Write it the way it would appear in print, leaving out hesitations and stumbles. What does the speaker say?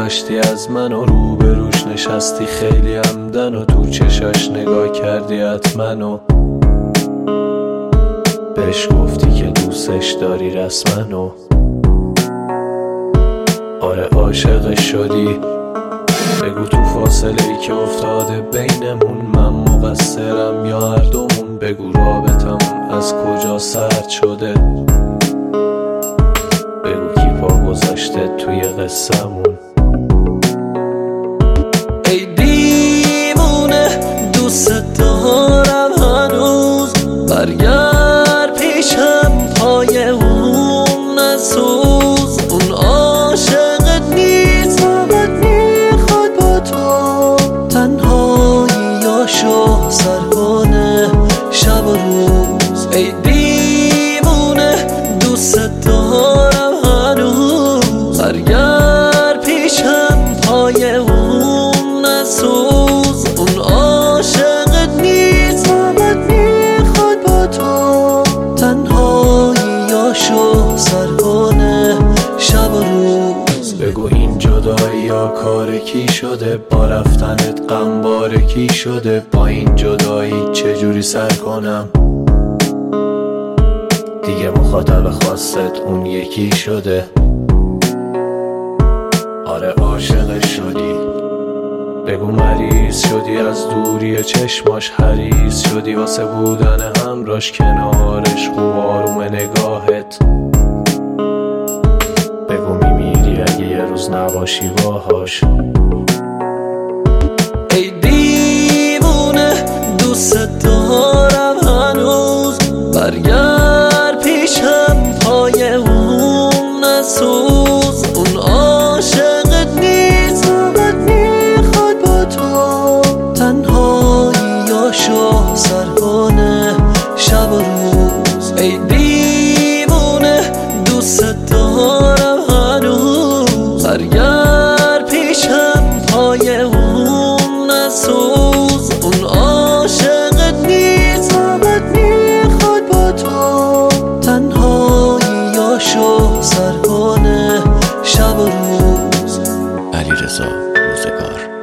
داشتی از من و روبروش نشستی خیلی عمدن و تو چشاش نگاه کردی حتما و بهش گفتی که دوستش داری رسما و آره عاشقش شدی. بگو تو فاصله ای که افتاده بینمون من مقصرم یا هر دومون، بگو رابطمون از کجا سرد شده، بگو کی پا گذاشته توی قصه‌مون. ای دیوونه دوست دارم هنوز، برگرد پیشم پای اون نسوز، اون عاشقت نیست فقط میخواد با تو تنهاییاشو سر کنه شب و روز. ای دیوونه دوست دارم هنوز، برگرد پیشم پای اون نسوز، اون عاشقت نیست فقط میخواد با تو تنهاییاشو سر کنه شب و روز. بگو این جدایی یا کار کی شده، با رفتنت غم بار کی شده، با این جدایی چجوری سر کنم، دیگه مخاطب خواستت اون یکی شده. آره عاشقش شدی، بگو مریض شدی از دوری چشماش، حریص شدی واسه بودن همراش کنارش، خوب آروم نگاهت، بگو میمیری اگه یه روز نباشی باهاش. ای دیوونه دوست دارم هنوز، برگرد پیشم پای اون نسوز، اون عاشقت نیست فقط میخواد با تو تنهاییاشو سر کنه شب و روز. ای دیوونه دوست دارم هنوز، برگرد پیشم پای اون نسوز، اون عاشقت نیست فقط میخواد با تو تنهاییاشو سر کنه شب و روز. علیرضا روزگار.